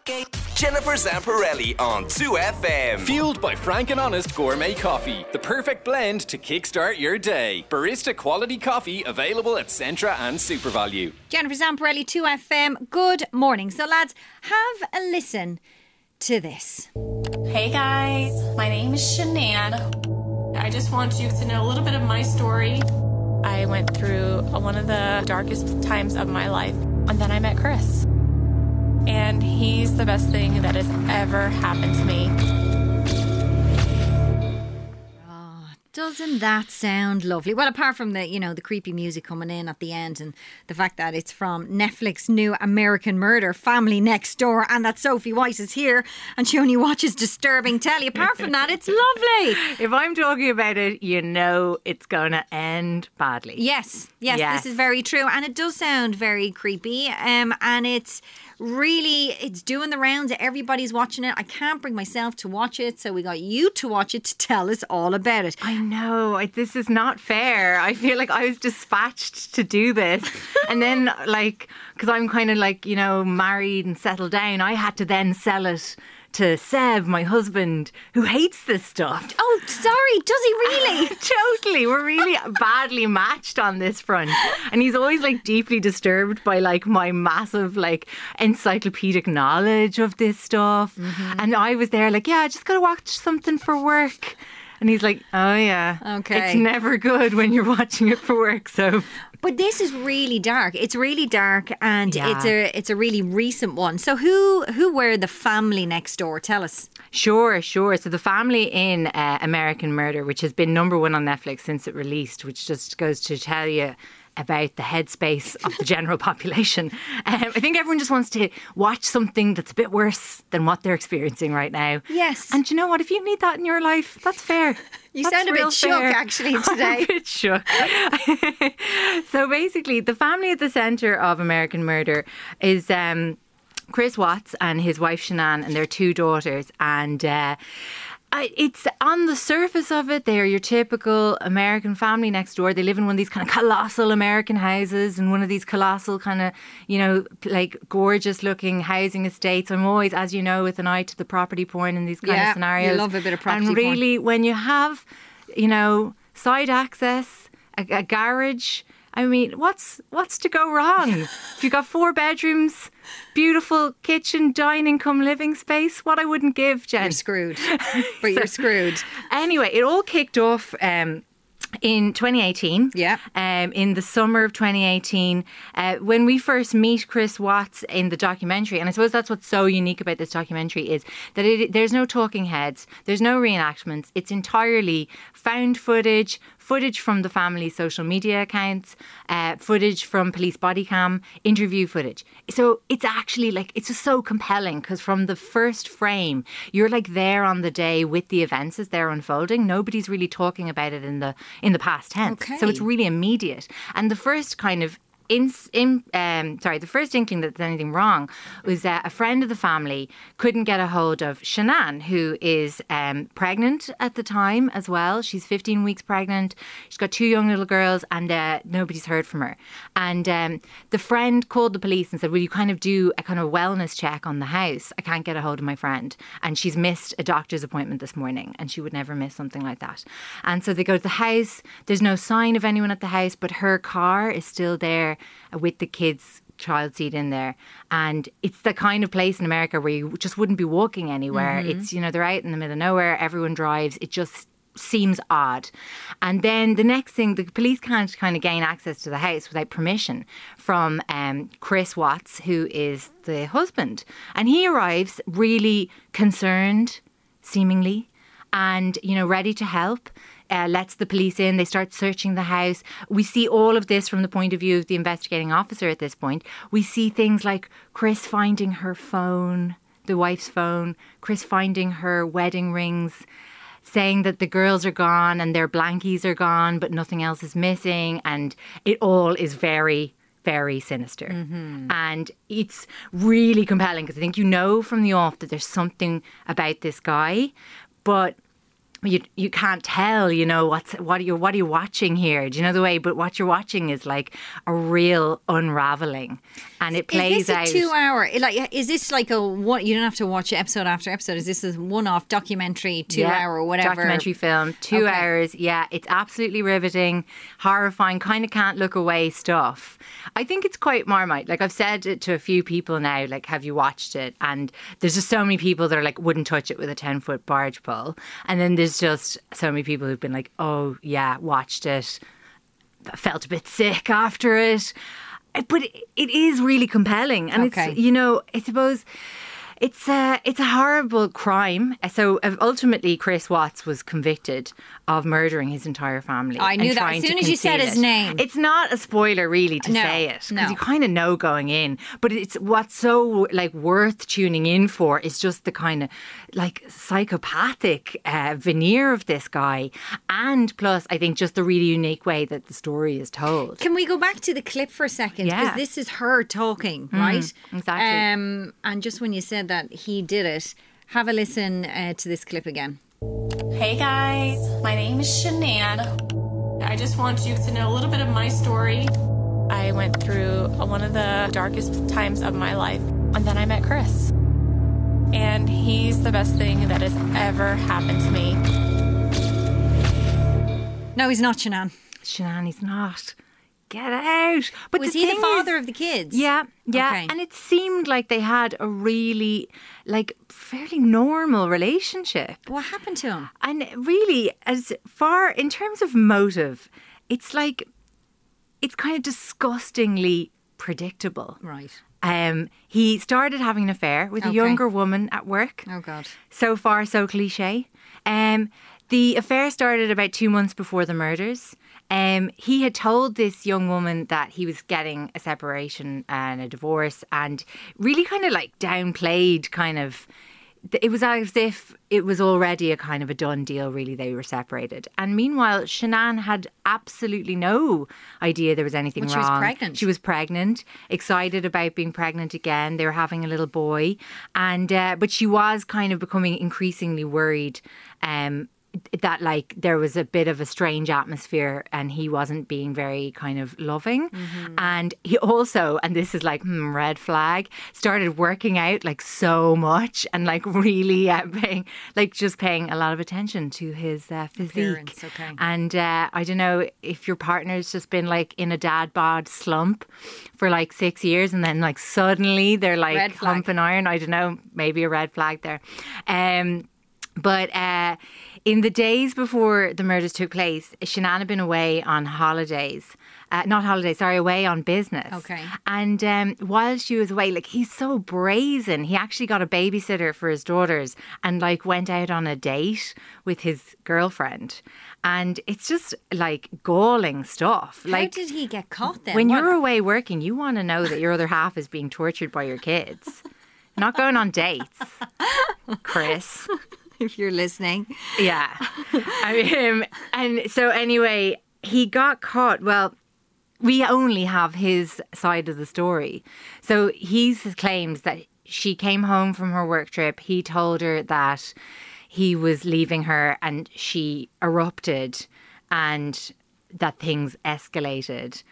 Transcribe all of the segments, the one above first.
Jennifer Zamparelli on 2FM. Fueled by Frank and Honest Gourmet Coffee. The perfect blend to kickstart your day. Barista quality coffee available at Centra and SuperValue. Jennifer Zamparelli, 2FM. Good morning. So lads, have a listen to this. Hey guys, my name is Shanann. I just want you to know a little bit of my story. I went through one of the darkest times of my life, and then I met Chris. And he's the best thing that has ever happened to me. Doesn't that sound lovely? Well, apart from the, the creepy music coming in at the end and the fact that it's from Netflix new American Murder, Family Next Door, and that Sophie White is here and she only watches disturbing telly. Apart from that, it's lovely. If I'm talking about it, you know it's going to end badly. Yes, this is very true. And it does sound very creepy. And it's doing the rounds. Everybody's watching it. I can't bring myself to watch it, so we got you to watch it to tell us all about it. I know, this is not fair. I feel like I was dispatched to do this. And then, because I'm kind of married and settled down, I had to then sell it to Seb, my husband, who hates this stuff. Oh, sorry, does he really? Totally. We're really badly matched on this front. And he's always deeply disturbed by my massive encyclopedic knowledge of this stuff. Mm-hmm. And I was there I just got to watch something for work. And he's like, oh yeah, okay. It's never good when you're watching it for work, so... But this is really dark. It's really dark, and it's a really recent one. So who were the family next door? Tell us. Sure. So the family in American Murder, which has been number one on Netflix since it released, which just goes to tell you about the headspace of the general population. I think everyone just wants to watch something that's a bit worse than what they're experiencing right now. Yes. And you know what? If you need that in your life, that's fair. You sound a bit shook, actually, today. I'm a bit shook. So basically, the family at the centre of American Murder is Chris Watts and his wife Shanann and their two daughters. And it's on the surface of it, they're your typical American family next door. They live in one of these kind of colossal American houses and one of these colossal kind of, gorgeous looking housing estates. I'm always, as you know, with an eye to the property porn in these kind of scenarios. You love a bit of property porn. And really, when you have, side access, a garage... I mean, what's to go wrong? If you've got 4 bedrooms, beautiful kitchen, dining cum living space, what I wouldn't give, Jen. You're screwed. But you're screwed. Anyway, it all kicked off in 2018. Yeah. In the summer of 2018, when we first meet Chris Watts in the documentary, and I suppose that's what's so unique about this documentary is that there's no talking heads, there's no reenactments. It's entirely found footage from the family's social media accounts, footage from police body cam, interview footage. So it's actually it's just so compelling because from the first frame, you're there on the day with the events as they're unfolding. Nobody's really talking about it in the past tense. Okay. So it's really immediate. And the first kind of the first inkling that there's anything wrong was that a friend of the family couldn't get a hold of Shanann, who is pregnant at the time as well. She's 15 weeks pregnant. She's got 2 young little girls and nobody's heard from her. And the friend called the police and said, will you kind of do a kind of wellness check on the house? I can't get a hold of my friend. And she's missed a doctor's appointment this morning and she would never miss something like that. And so they go to the house. There's no sign of anyone at the house, but her car is still there with the kids' child seat in there. And it's the kind of place in America where you just wouldn't be walking anywhere. Mm-hmm. It's, they're out in the middle of nowhere. Everyone drives. It just seems odd. And then the next thing, the police can't kind of gain access to the house without permission from Chris Watts, who is the husband. And he arrives really concerned, seemingly, and, ready to help. Lets the police in. They start searching the house. We see all of this from the point of view of the investigating officer at this point. We see things like Chris finding her phone, the wife's phone, Chris finding her wedding rings, saying that the girls are gone and their blankies are gone, but nothing else is missing. And it all is very, very sinister. Mm-hmm. And it's really compelling because I think from the off that there's something about this guy. But you can't tell, you know, what are you watching here? Do you know the way? But what you're watching is like a real unraveling, and it plays out. Is this a 2 hour? Like, is this like a one? You don't have to watch episode after episode. Is this a one-off documentary, 2 hour or whatever? Documentary film, 2 hours. Yeah, it's absolutely riveting, horrifying. Kind of can't look away stuff. I think it's quite Marmite. Like, I've said it to a few people now. Like, have you watched it? And there's just so many people that are like, wouldn't touch it with a 10-foot barge pole, and then there's just so many people who've been like, oh yeah, watched it, felt a bit sick after it, but it is really compelling, and it's, you know, I suppose it's a horrible crime. So ultimately Chris Watts was convicted of murdering his entire family. I knew that as soon as you said his name. It's not a spoiler really to say it, because you kind of know going in, but it's what's so like worth tuning in for is just the kind of like psychopathic veneer of this guy, and plus I think just the really unique way that the story is told. Can we go back to the clip for a second? Because this is her talking, right? Exactly. And just when you said that he did it, have a listen to this clip again. Hey guys, my name is Shanann. I just want you to know a little bit of my story. I went through one of the darkest times of my life, and then I met Chris. And he's the best thing that has ever happened to me. No, he's not, Shanann. Shanann, he's not. Get out. But was he the father of the kids? Yeah. Okay. And it seemed like they had a really, like, fairly normal relationship. What happened to him? And really, as far, in terms of motive, it's like, it's kind of disgustingly predictable. Right. He started having an affair with a younger woman at work. Oh, God. So far, so cliche. The affair started about 2 months before the murders. He had told this young woman that he was getting a separation and a divorce, and really kind of like downplayed kind of, it was as if it was already a kind of a done deal, really, they were separated. And meanwhile, Shanann had absolutely no idea there was anything wrong. She was pregnant. She was pregnant, excited about being pregnant again. They were having a little boy. And but she was kind of becoming increasingly worried that like there was a bit of a strange atmosphere and he wasn't being very kind of loving. And he also, and this is like red flag, started working out like so much and like really paying a lot of attention to his physique. And I don't know if your partner's just been like in a dad bod slump for like 6 years and then like suddenly they're like humping iron. I don't know, maybe a red flag there. But in the days before the murders took place, Shanann had been away on holidays. Away on business. Okay. And while she was away, like, he's so brazen. He actually got a babysitter for his daughters and like went out on a date with his girlfriend. And it's just like galling stuff. How did he get caught then? When you're away working, you want to know that your other half is being tortured by your kids. Not going on dates, Chris. If you're listening. Yeah. And so anyway, he got caught. Well, we only have his side of the story. So he claims that she came home from her work trip. He told her that he was leaving her and she erupted and that things escalated.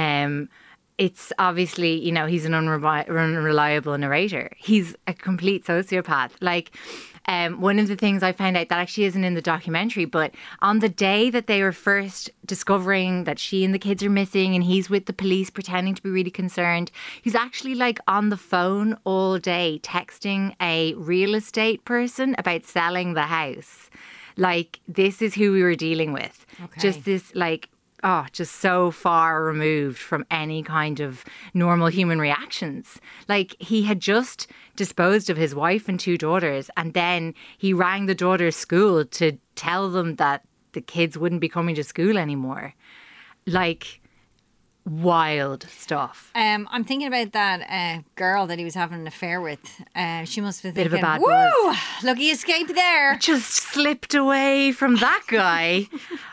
It's obviously, you know, he's an unreliable narrator. He's a complete sociopath. Like, one of the things I found out that actually isn't in the documentary, but on the day that they were first discovering that she and the kids are missing and he's with the police pretending to be really concerned, he's actually like on the phone all day texting a real estate person about selling the house. Like, this is who we were dealing with. Okay. Just this like, just so far removed from any kind of normal human reactions. Like, he had just disposed of his wife and 2 daughters, and then he rang the daughters' school to tell them that the kids wouldn't be coming to school anymore. Like, wild stuff. I'm thinking about that girl that he was having an affair with. She must be thinking, bit of a bad woo, buzz. Lucky escape there. Just slipped away from that guy.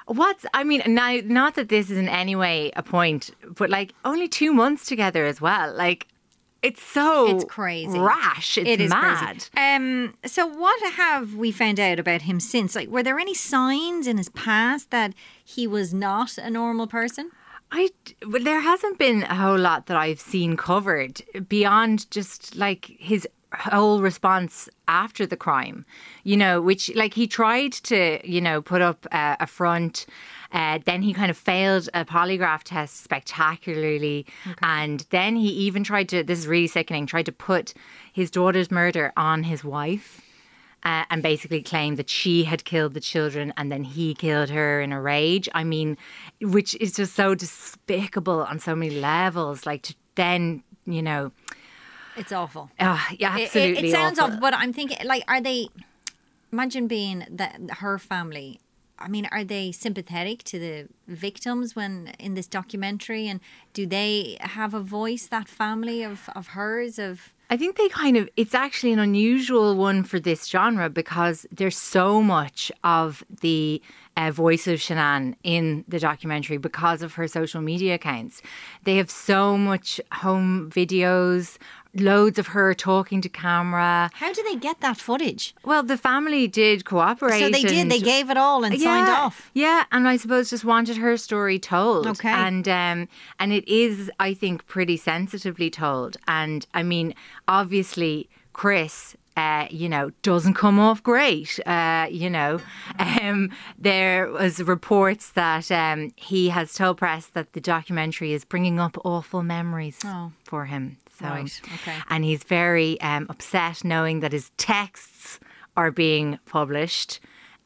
Now, not that this is in any way a point, but like only 2 months together as well. Like, it's so It's crazy. rash. It's mad. Crazy. So what have we found out about him since? Like, were there any signs in his past that he was not a normal person? Well, there hasn't been a whole lot that I've seen covered beyond just like his whole response after the crime, you know, which like he tried to, you know, put up a front. Then he kind of failed a polygraph test spectacularly. Okay. And then he even tried to, this is really sickening, tried to put his daughter's murder on his wife. And basically claimed that she had killed the children and then he killed her in a rage. I mean, which is just so despicable on so many levels. Like, to then, you know... It's awful. Yeah, absolutely It sounds awful. awful, but I'm thinking, like, are they... Imagine being her family. I mean, are they sympathetic to the victims when in this documentary? And do they have a voice, that family of hers, of... I think they kind of, it's actually an unusual one for this genre because there's so much of the voice of Shanann in the documentary because of her social media accounts. They have so much home videos, loads of her talking to camera. How do they get that footage? Well, the family did cooperate. So they did. They gave it all and signed off. Yeah, and I suppose just wanted her story told. Okay. And it is, I think, pretty sensitively told. And I mean, obviously, Chris, you know, doesn't come off great. You know, there was reports that he has told press that the documentary is bringing up awful memories for him. So, right. Okay. And he's very upset knowing that his texts are being published.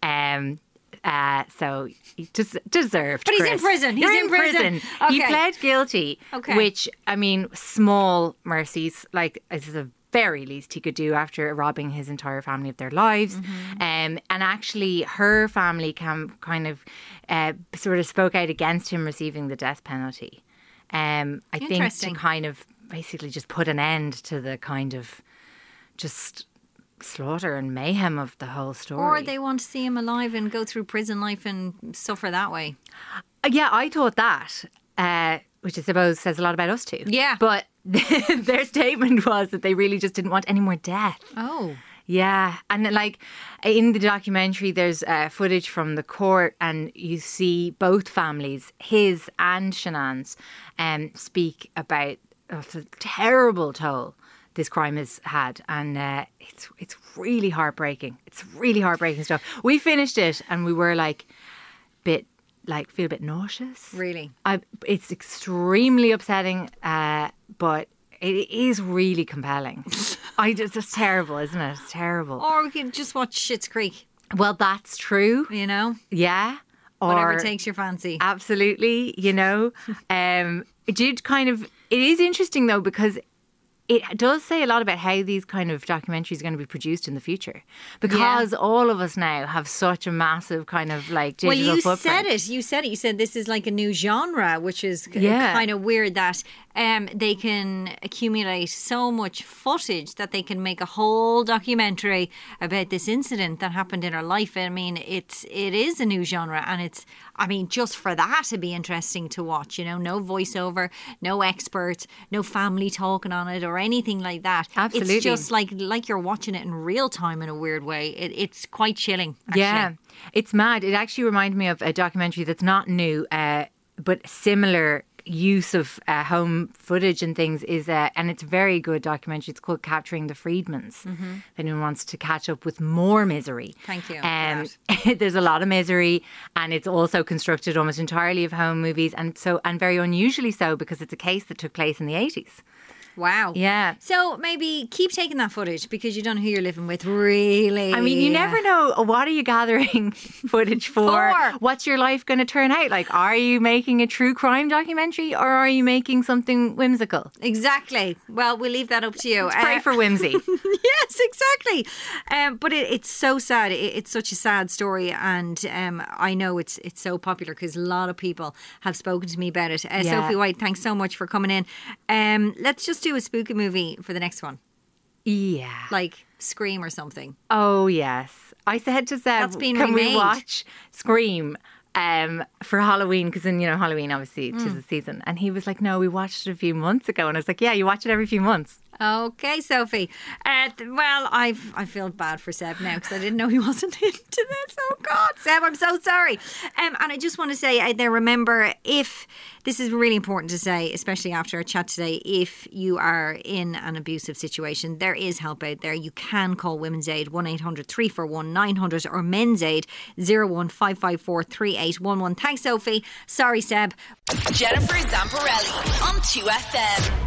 So he just deserved. But he's Chris. in prison. You're in prison. Okay. He pled guilty, which, I mean, small mercies. Like, it's the very least he could do after robbing his entire family of their lives. Mm-hmm. And actually, her family kind of sort of spoke out against him receiving the death penalty. I think to kind of basically just put an end to the kind of just slaughter and mayhem of the whole story. Or they want to see him alive and go through prison life and suffer that way. Yeah, I thought that, which I suppose says a lot about us too. Yeah. But their statement was that they really just didn't want any more death. Oh. Yeah. And like in the documentary, there's footage from the court and you see both families, his and Shanann's, speak about the terrible toll this crime has had. And it's really heartbreaking. It's really heartbreaking stuff. We finished it and we were feel a bit nauseous. Really? It's extremely upsetting, but it is really compelling. It's terrible, isn't it? It's terrible. Or we could just watch Schitt's Creek. Well, that's true. You know? Yeah. Whatever takes your fancy. Absolutely, you know. It is interesting though because it does say a lot about how these kind of documentaries are going to be produced in the future. Because all of us now have such a massive kind of digital footprint. You said it. You said this is like a new genre, which is kind of weird that they can accumulate so much footage that they can make a whole documentary about this incident that happened in her life. I mean, it is a new genre and just for that it'd be interesting to watch, you know, no voiceover, no experts, no family talking on it or anything like that. Absolutely. It's just like you're watching it in real time in a weird way. It's quite chilling, actually. Yeah, it's mad. It actually reminded me of a documentary that's not new, but similar use of home footage and things is and it's a very good documentary. It's called Capturing the Friedmans. If anyone wants to catch up with more misery. Thank you. There's a lot of misery and it's also constructed almost entirely of home movies and very unusually so because it's a case that took place in the 80s. Wow. Yeah. So maybe keep taking that footage because you don't know who you're living with, really. I mean, you never know. What are you gathering footage for? What's your life going to turn out like? Are you making a true crime documentary or are you making something whimsical? Exactly. Well, we'll leave that up to you. Let's pray for whimsy. Yes, exactly. But it's so sad. It's such a sad story. And I know it's so popular because a lot of people have spoken to me about it. Sophie White, thanks so much for coming in. Let's just do a spooky movie for the next one. Yeah. Like Scream or something. Oh, yes. I said to Seb, That's been can remade. we watch Scream for Halloween, because then, Halloween, obviously, 'tis the season. And he was like, no, we watched it a few months ago. And I was like, yeah, you watch it every few months. Okay, Sophie. Well, I feel bad for Seb now because I didn't know he wasn't into this. Oh, God, Seb, I'm so sorry. And I just want to say there, remember, if this is really important to say, especially after our chat today, if you are in an abusive situation, there is help out there. You can call Women's Aid 1-800-341-900 or Men's Aid 015543811. Thanks, Sophie. Sorry, Seb. Jennifer Zamparelli on 2FM.